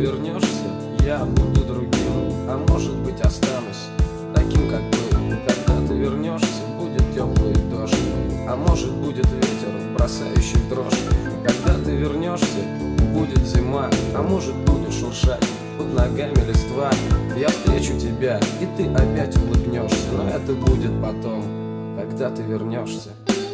вернешься, я буду другим, а может быть останусь таким, как был. Когда ты вернешься, будет теплый дождь, а может будет ветер, бросающий в дрожь. Когда ты вернешься, будет зима, а может будет шуршать под ногами листва. Я встречу тебя, и ты опять улыбнешься, но это будет потом, когда ты вернешься.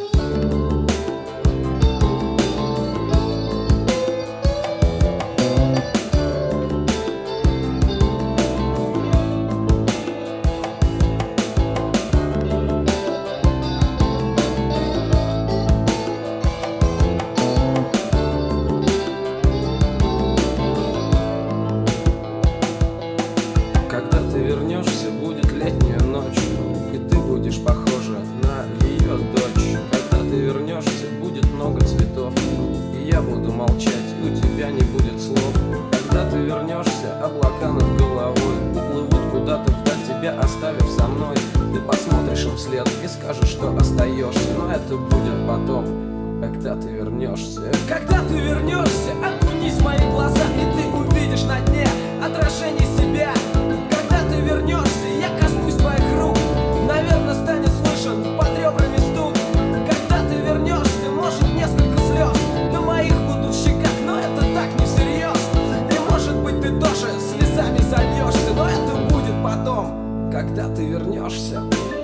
Когда ты вернешься, будет летняя ночь, и ты будешь похожа на ее дочь. Когда ты вернешься, будет много цветов, и я буду молчать, у тебя не будет слов. Когда ты вернешься, облака над головой уплывут куда-то вдаль, тебя оставив со мной. Ты посмотришь им вслед и скажешь, что остаешься, но это будет потом, когда ты вернешься. Когда ты вернешься, окунись в мои глаза, и ты увидишь на дне отражение себя. Когда ты вернешься, я коснусь твоих рук, наверное, станет слышен под ребрами стук. Когда ты вернешься, может несколько слез на моих будут щеках, но это так не всерьез. И может быть ты тоже слезами зальешься, но это будет потом, Когда ты вернешься.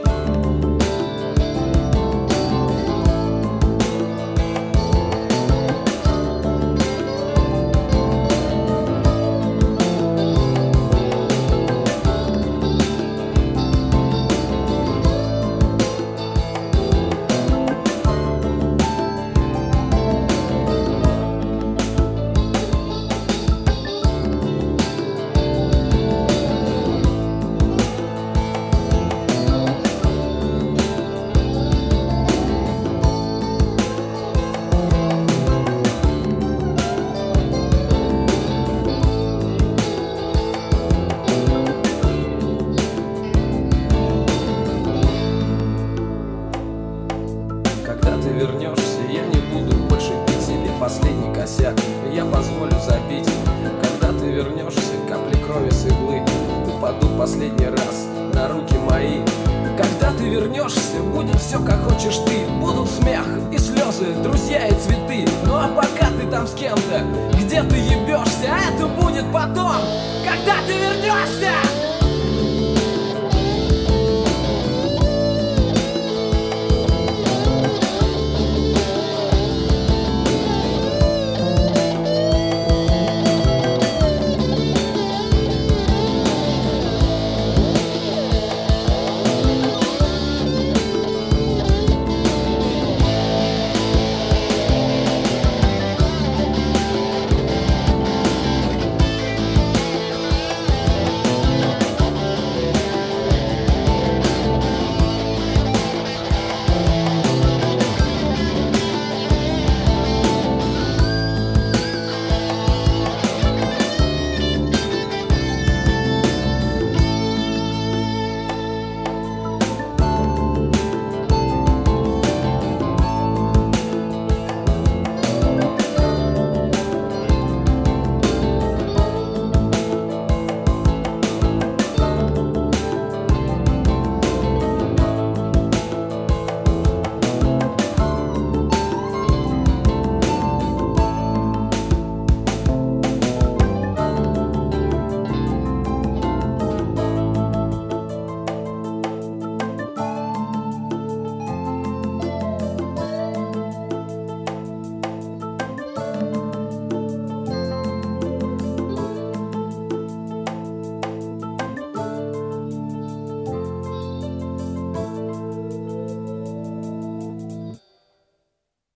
Когда ты вернешься, я не буду больше пить себе последний косяк, я позволю забить. Когда ты вернешься, капли крови с иглы упадут последний раз на руки мои. когда ты вернешься, будет все как хочешь ты. Будут смех и слезы, друзья и цветы. Ну а пока ты там с кем-то, где ты ебешься, а это будет потом, когда ты вернешься.